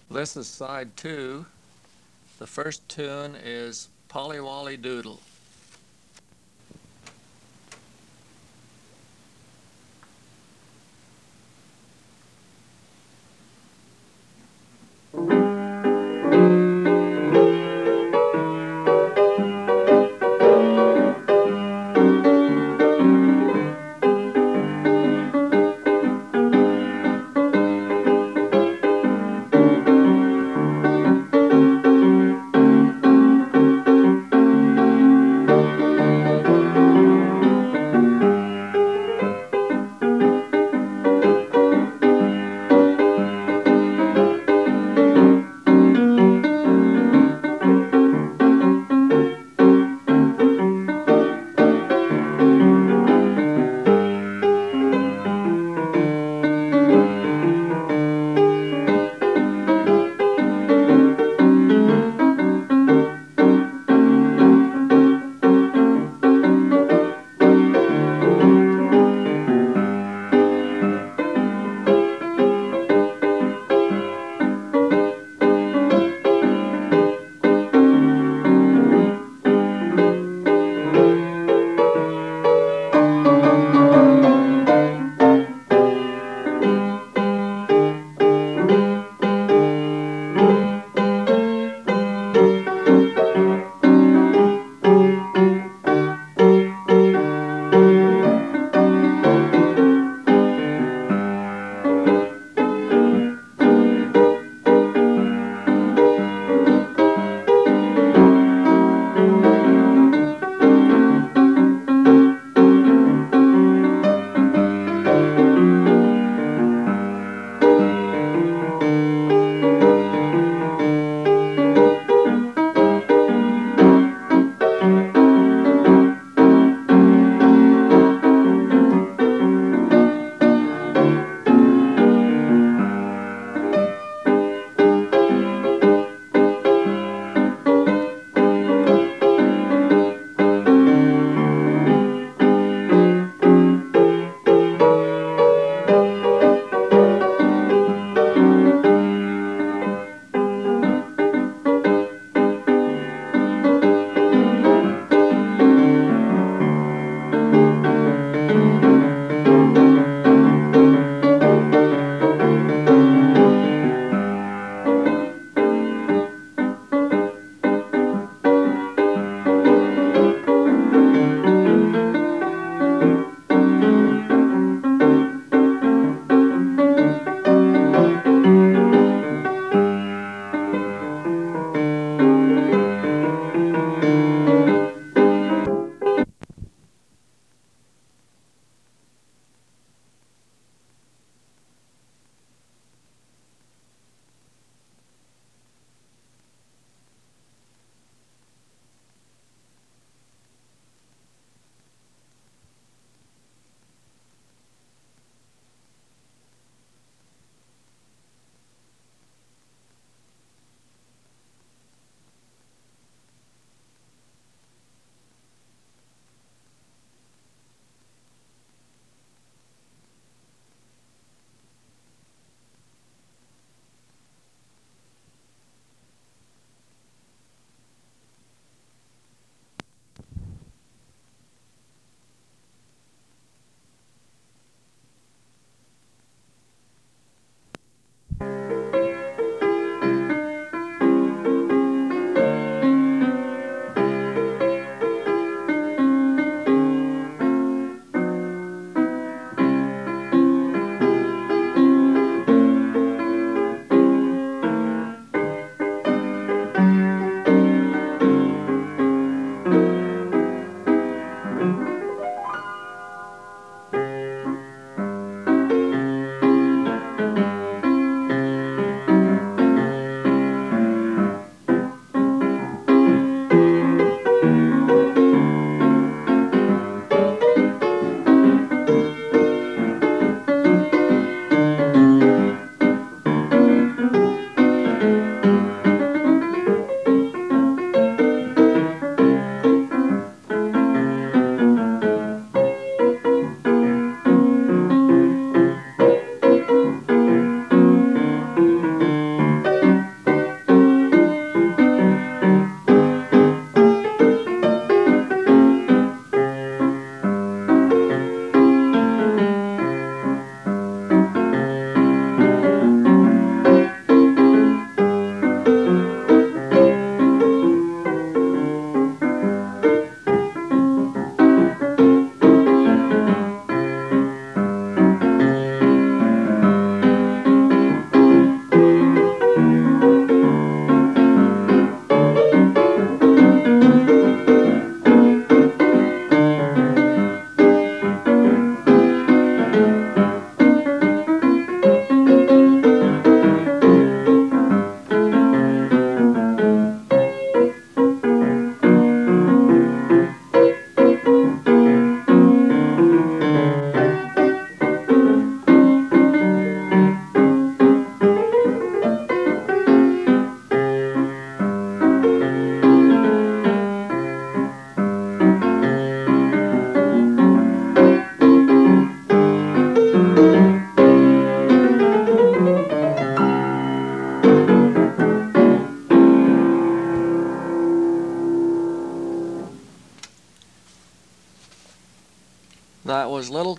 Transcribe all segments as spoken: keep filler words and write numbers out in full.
This is side two. The first tune is Polly Wolly Doodle.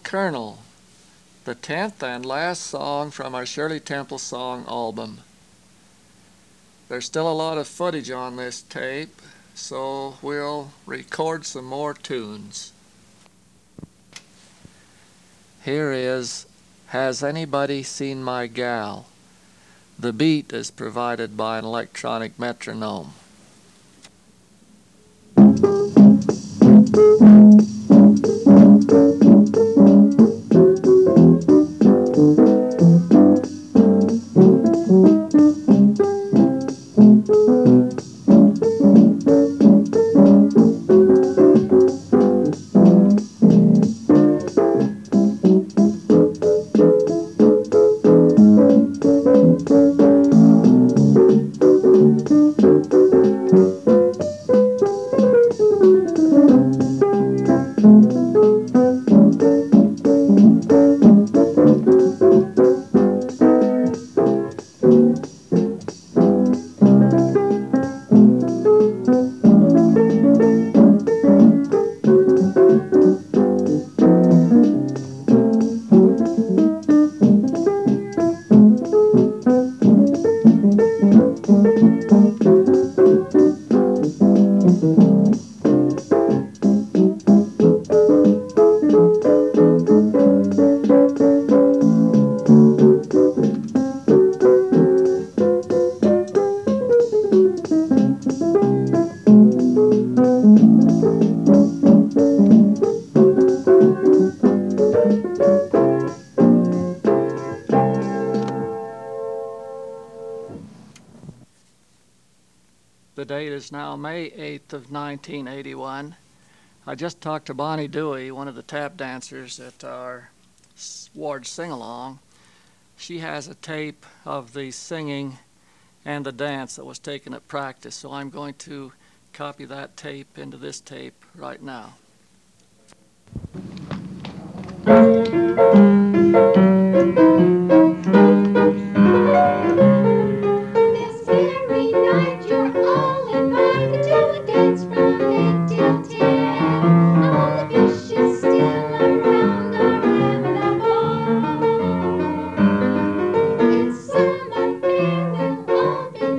Colonel, the tenth and last song from our Shirley Temple song album. There's still a lot of footage on this tape, so we'll record some more tunes. Here is Has Anybody Seen My Gal? The beat is provided by an electronic metronome. The date is now May eighth of nineteen eighty-one. I just talked to Bonnie Dewey, one of the tap dancers at our ward sing-along. She has a tape of the singing and the dance that was taken at practice, so I'm going to copy that tape into this tape right now.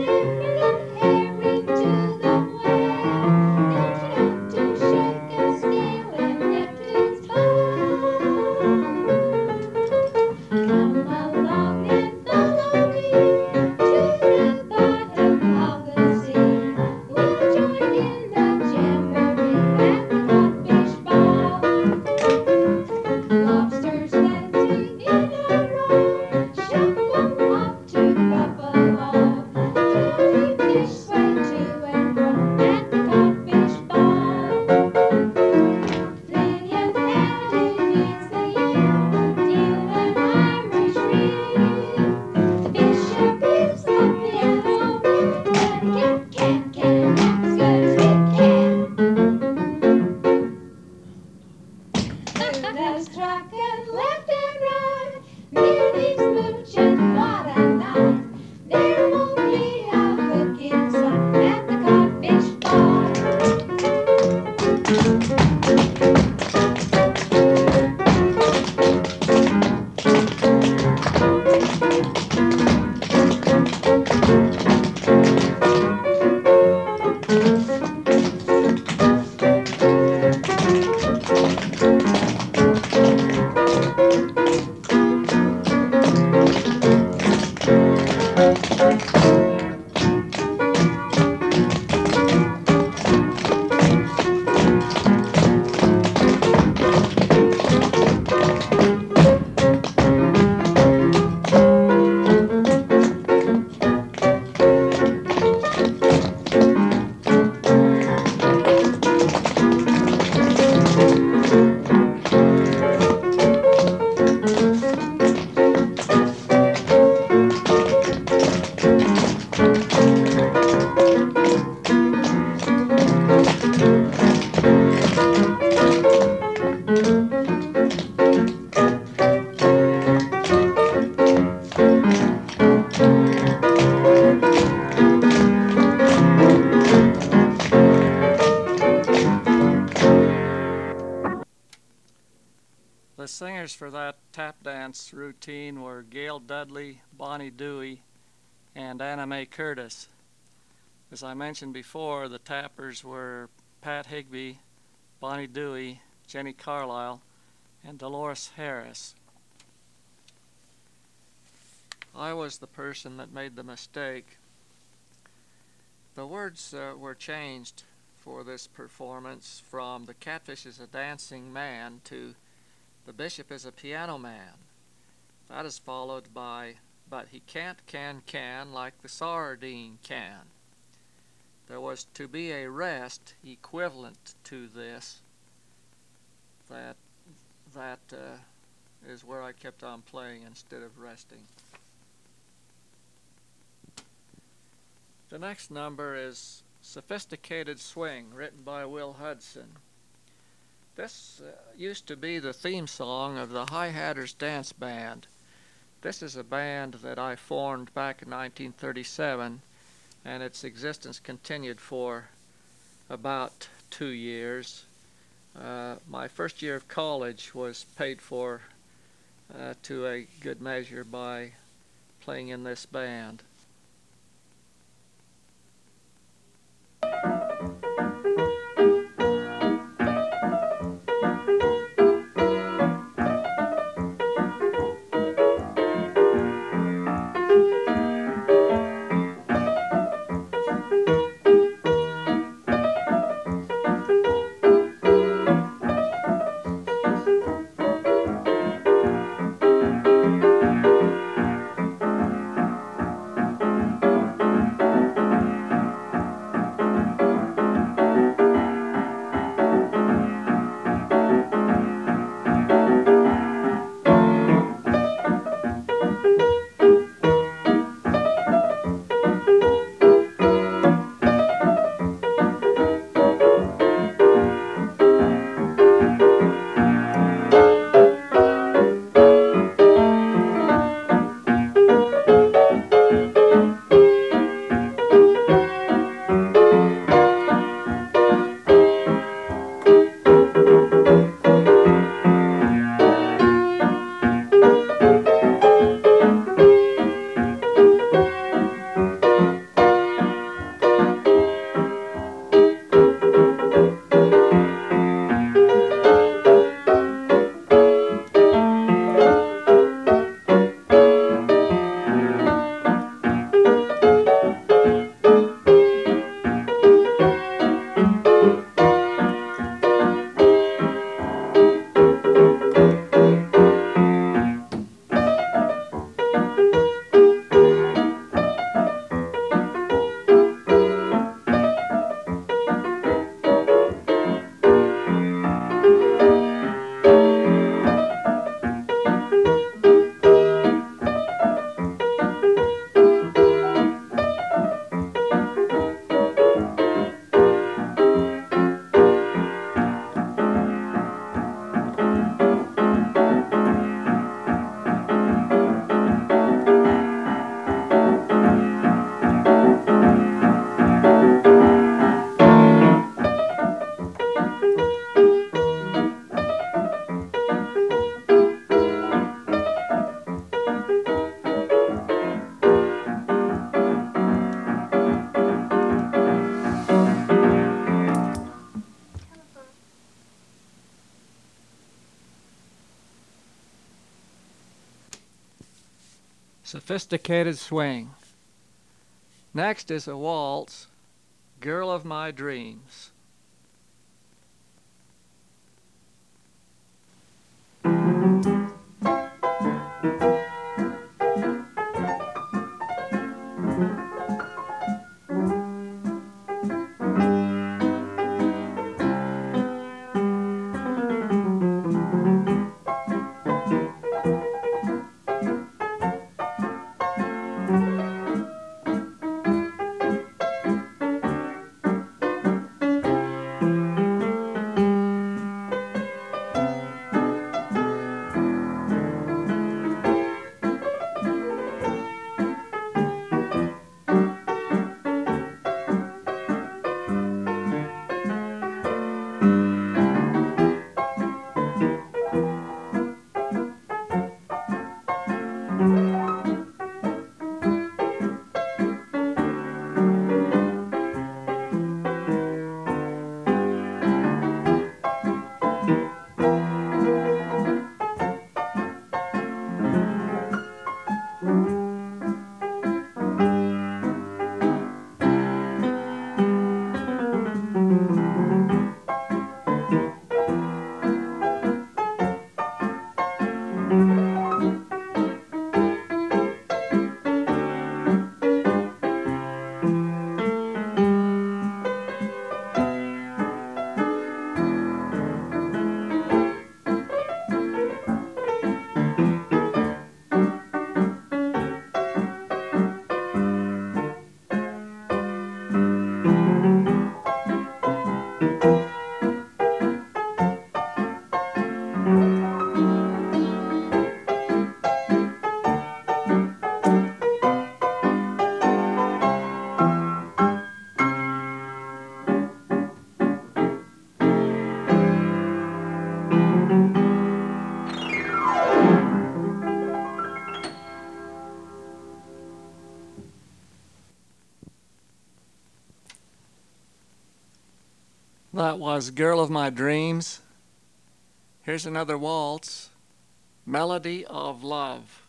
Shake us for that tap dance routine were Gail Dudley, Bonnie Dewey, and Anna Mae Curtis. As I mentioned before, the tappers were Pat Higby, Bonnie Dewey, Jenny Carlisle, and Dolores Harris. I was the person that made the mistake. The words uh, were changed for this performance from "The Catfish is a Dancing Man" to "The Bishop is a Piano Man." That is followed by "But he can't can can like the sardine can." There was to be a rest equivalent to this. That, that uh, is where I kept on playing instead of resting. The next number is "Sophisticated Swing," written by Will Hudson. This uh, used to be the theme song of the High Hatters Dance Band. This is a band that I formed back in nineteen thirty-seven, and its existence continued for about two years. Uh, my first year of college was paid for uh, to a good measure by playing in this band. Sophisticated Swing. Next is a waltz, "Girl of My Dreams." That was Girl of My Dreams. Here's another waltz, Melody of Love.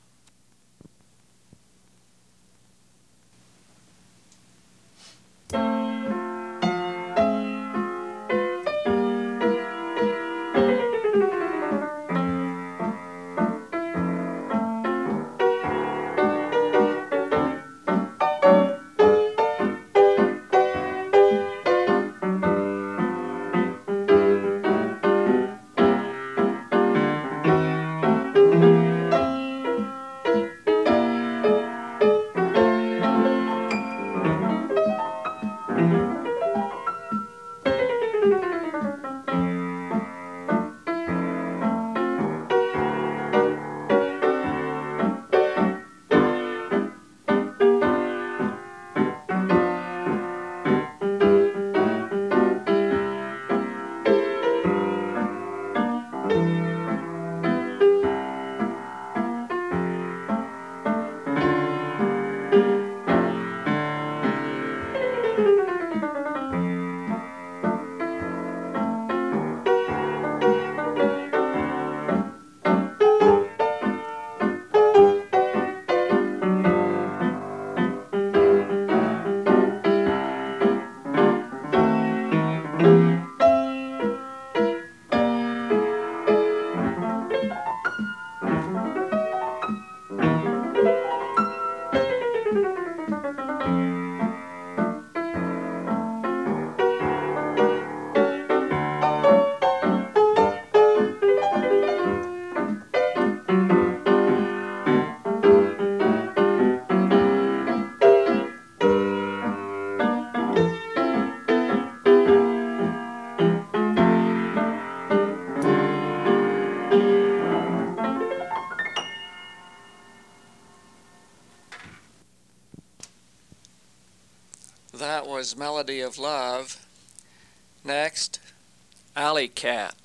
That was Melody of Love. Next, Alley Cat.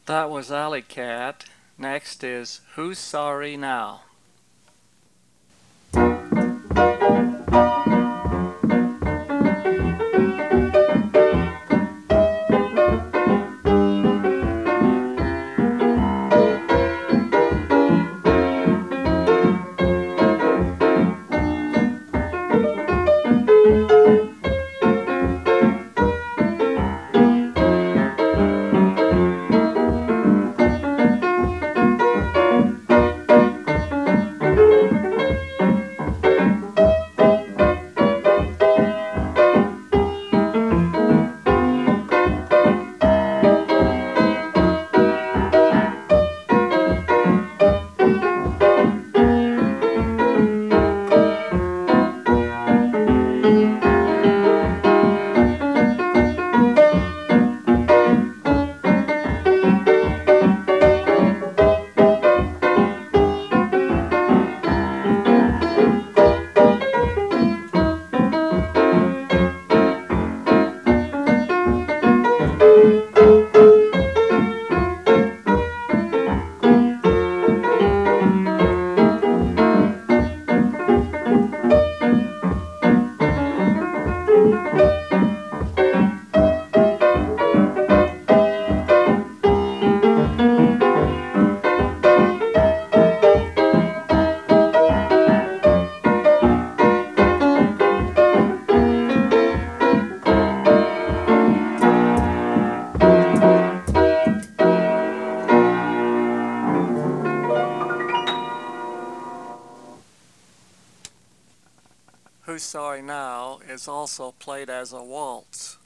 That was Alley Cat. Next is Who's Sorry Now? Who's Sorry Now is also played as a waltz.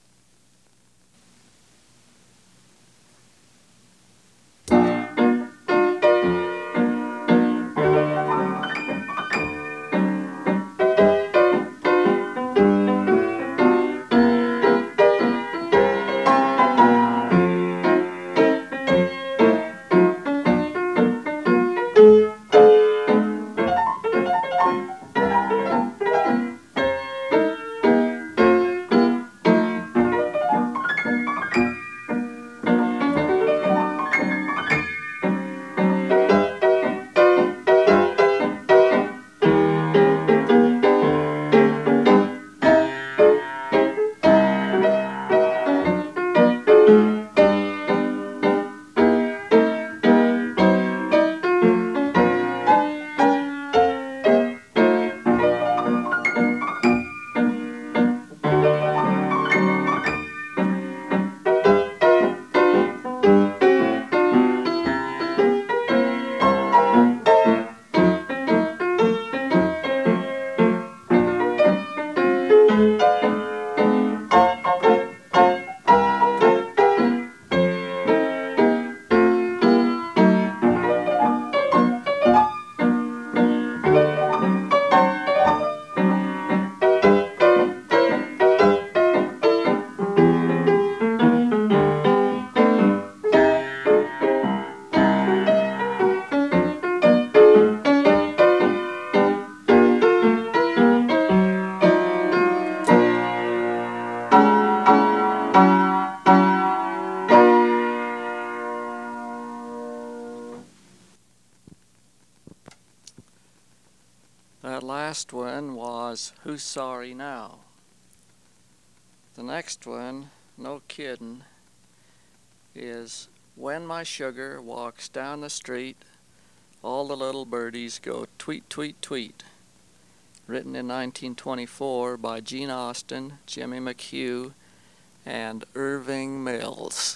That last one was Who's Sorry Now? The next one, no kidding, is When My Sugar Walks Down the Street, All the Little Birdies Go Tweet, Tweet, Tweet. Written in nineteen twenty-four by Gene Austin, Jimmy McHugh, and Irving Mills.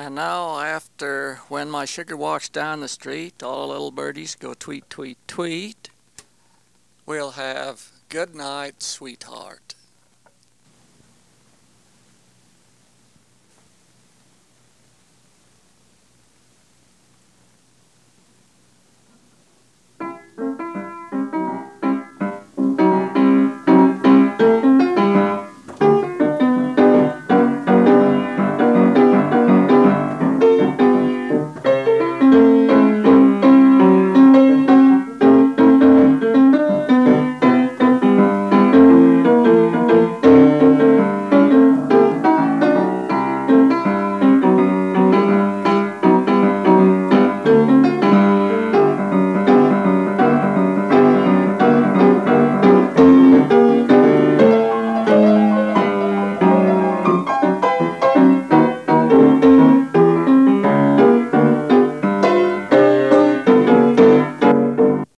And now after When My Sugar Walks Down the Street, all the little birdies go tweet, tweet, tweet, we'll have Good Night, Sweetheart.